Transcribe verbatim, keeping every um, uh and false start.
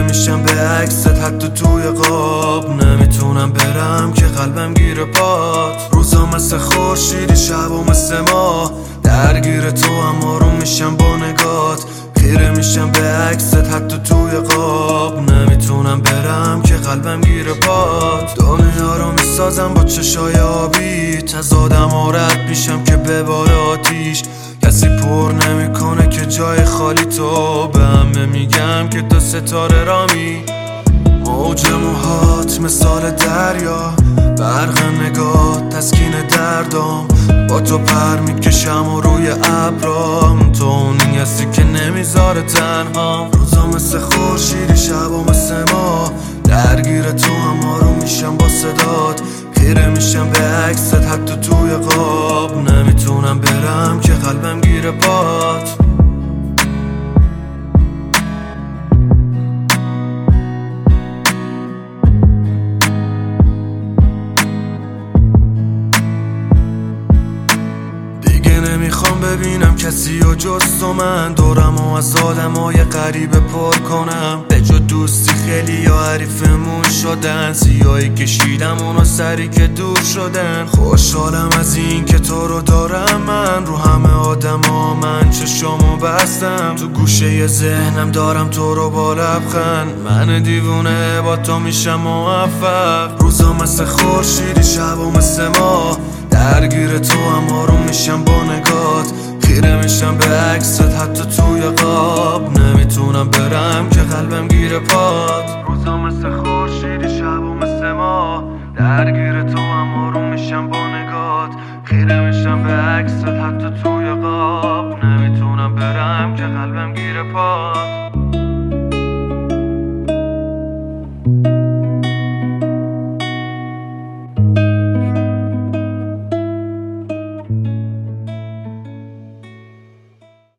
میشم به عکست حتی توی قاب. نمیتونم برم که قلبم گیر پات. روزا مثل خورشیدی شبا مثل ما درگیر تو هم آروم میشم با نگات. خیره میشم به عکست حتی توی قاب. نمیتونم برم که قلبم گیر پات. دنیا رو میسازم با چشای آبی تزادم و رد میشم که بباره آتیش. کسی پر نمیکنه که جای خالی تو. به همه میگم که تو ستاره رامی. موج موهات مثال دریا برق نگاه تسکین دردام. با تو پر میکشم و روی ابرام. تو اونی هستی که نمیذاره تنها. روزا مثل خورشیدی شبا مثل ما درگیر تو هم آروم میشم با صدات. خیره میشم به عکست حتی توی قاب. نمیتونم برم که قلبم گیر پات. نمیخوام ببینم کسی و جز تو من دورم و از آدمای غریبه پر کنم. به جو دوستی خیلی یا حریفمون شدن. سیاهی کشیدم اونو سری که دور شدن. خوشحالم از این که تو رو دارم من. رو همه آدم ها من چشامو بستم. تو گوشه ذهنم دارم تو رو با لبخند. من دیوونه با تو میشم موفق. روزا مثل خورشیدی شبا مثل ما درگیر تو هم آروم میشم با نگات. خیره میشم به عکست حتی توی قاب. نمیتونم برم که قلبم گیر پات. روزا مثل خورشیدی شبا مثل ما درگیر تو هم آروم میشم با نگات. خیره میشم به عکست حتی توی قاب. نمیتونم برم که قلبم گیر پات.